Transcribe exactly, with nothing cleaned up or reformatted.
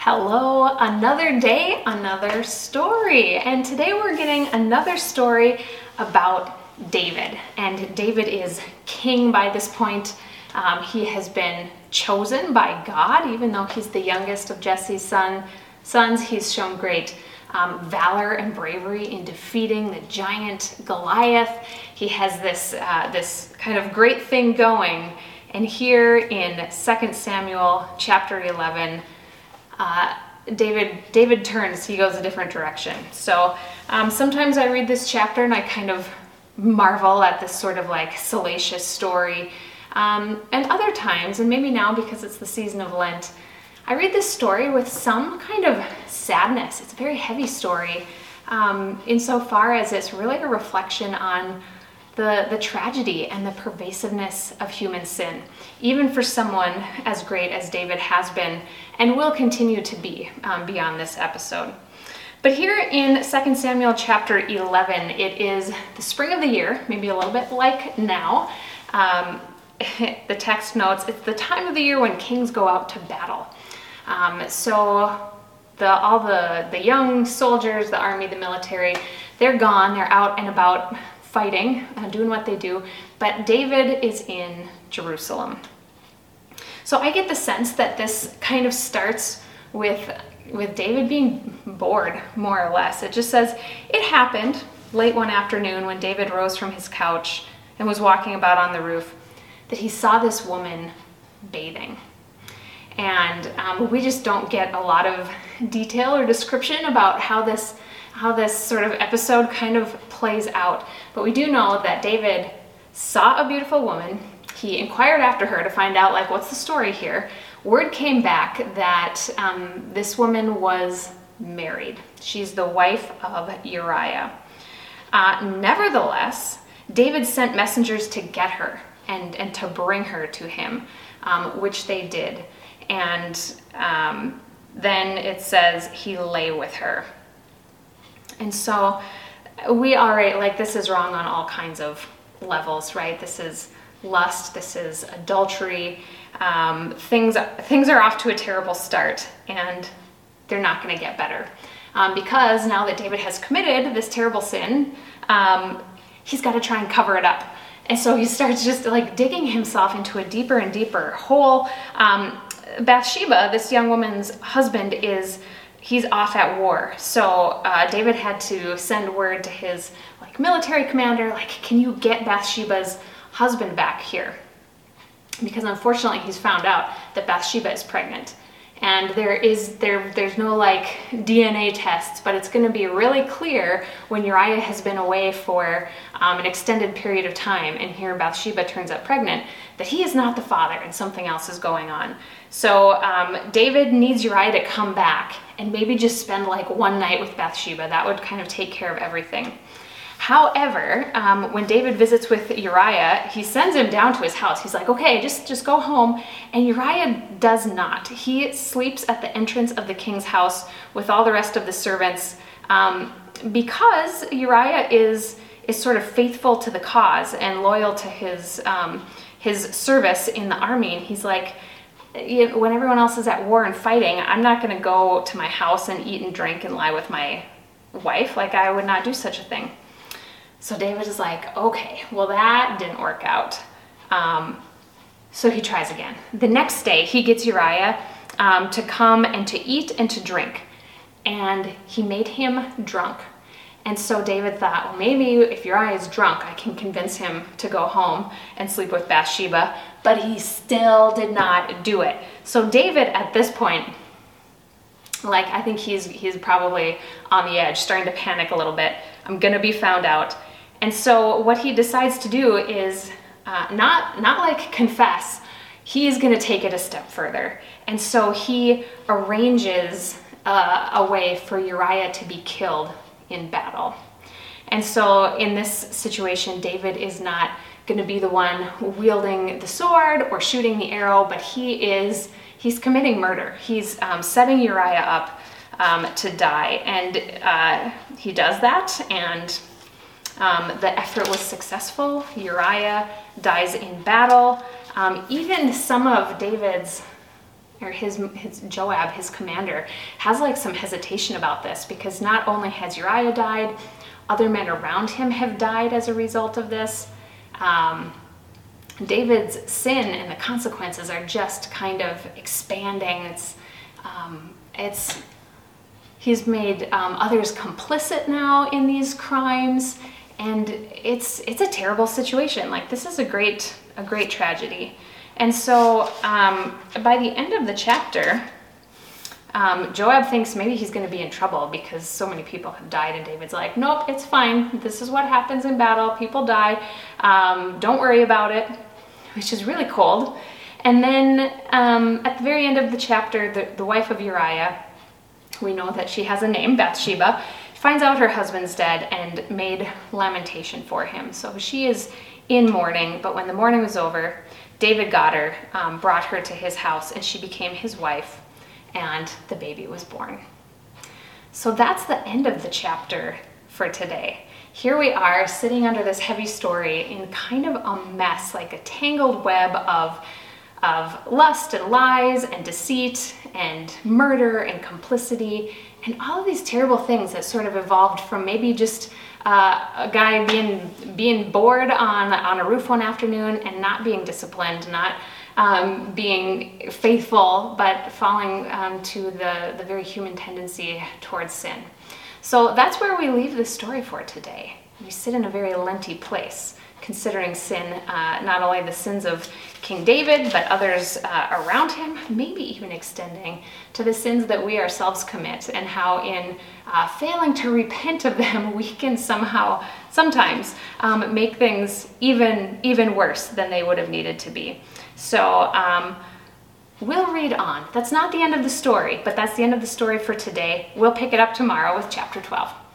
Hello, another day, another story. And today we're getting another story about David. And David is king by this point. Um, he has been chosen by God, even though he's the youngest of Jesse's son, sons. He's shown great um, valor and bravery in defeating the giant Goliath. He has this, uh, this kind of great thing going. And here in Second Samuel chapter eleven, Uh, David David turns, he goes a different direction. So um, sometimes I read this chapter and I kind of marvel at this sort of like salacious story. Um, and other times, and maybe now because it's the season of Lent, I read this story with some kind of sadness. It's a very heavy story um, insofar as it's really a reflection on the, the tragedy and the pervasiveness of human sin, even for someone as great as David has been and will continue to be um, beyond this episode. But here in Second Samuel chapter eleven, it is the spring of the year, maybe a little bit like now. Um, the text notes, it's the time of the year when kings go out to battle. Um, so the, all the, the young soldiers, the army, the military, they're gone, they're out and about fighting, uh, doing what they do, but David is in Jerusalem. So I get the sense that this kind of starts with, with David being bored, more or less. It just says, it happened late one afternoon when David rose from his couch and was walking about on the roof, that he saw this woman bathing. And um, we just don't get a lot of detail or description about how this how this sort of episode kind of plays out. But we do know that David saw a beautiful woman. He inquired after her to find out, like, what's the story here? Word came back that um, this woman was married. She's the wife of Uriah. Uh, nevertheless, David sent messengers to get her and, and to bring her to him, um, which they did. And um, then it says he lay with her. And so we already, like, this is wrong on all kinds of levels, right? This is lust, this is adultery. Um, things, things are off to a terrible start, and they're not going to get better. Um, because now that David has committed this terrible sin, um, he's got to try and cover it up. And so he starts just like digging himself into a deeper and deeper hole. Um, Bathsheba, this young woman's husband, is he's off at war. So uh, David had to send word to his like military commander, like, can you get Bathsheba's husband back here? Because unfortunately he's found out that Bathsheba is pregnant. And there is there there's no like D N A tests, but it's going to be really clear when Uriah has been away for um, an extended period of time, and here Bathsheba turns up pregnant, that he is not the father and something else is going on. So um, David needs Uriah to come back and maybe just spend like one night with Bathsheba. That would kind of take care of everything. However, um, when David visits with Uriah, he sends him down to his house. He's like, okay, just, just go home. And Uriah does not. He sleeps at the entrance of the king's house with all the rest of the servants um, because Uriah is, is sort of faithful to the cause and loyal to his, um, his service in the army. And he's like, you know, when everyone else is at war and fighting, I'm not going to go to my house and eat and drink and lie with my wife. Like, I would not do such a thing. So David is like, okay, well, that didn't work out. Um, so he tries again. The next day, he gets Uriah um, to come and to eat and to drink. And he made him drunk. And so David thought, well, maybe if Uriah is drunk, I can convince him to go home and sleep with Bathsheba. But he still did not do it. So David, at this point, like, I think he's he's probably on the edge, starting to panic a little bit. I'm gonna be found out. And so what he decides to do is uh, not not like confess. He is gonna take it a step further. And so he arranges uh, a way for Uriah to be killed in battle. And so in this situation, David is not gonna be the one wielding the sword or shooting the arrow, but he is he's committing murder. He's um, setting Uriah up um, to die, and uh, he does that, and um, the effort was successful. Uriah dies in battle. Um, even some of David's or his, his Joab, his commander, has like some hesitation about this, because not only has Uriah died, other men around him have died as a result of this. Um, David's sin and the consequences are just kind of expanding. It's, um, it's, he's made um, others complicit now in these crimes, and it's it's a terrible situation. Like, this is a great a great tragedy. And so um, by the end of the chapter, um, Joab thinks maybe he's going to be in trouble because so many people have died, and David's like, nope, it's fine. This is what happens in battle. People die. Um, don't worry about it, which is really cold. And then um, at the very end of the chapter, the, the wife of Uriah, we know that she has a name, Bathsheba, finds out her husband's dead and made lamentation for him. So she is in mourning, but when the mourning was over, David got her, um, brought her to his house, and she became his wife, and the baby was born. So that's the end of the chapter for today. Here we are sitting under this heavy story in kind of a mess, like a tangled web of, of lust and lies and deceit and murder and complicity and all of these terrible things that sort of evolved from maybe just uh, a guy being being bored on, on a roof one afternoon and not being disciplined, not um, being faithful, but falling um, to the, the very human tendency towards sin. So that's where we leave this story for today. We sit in a very Lenty place, considering sin, uh, not only the sins of King David, but others uh, around him, maybe even extending to the sins that we ourselves commit, and how in uh, failing to repent of them, we can somehow, sometimes, um, make things even, even worse than they would have needed to be. So um, we'll read on. That's not the end of the story, but that's the end of the story for today. We'll pick it up tomorrow with chapter twelve.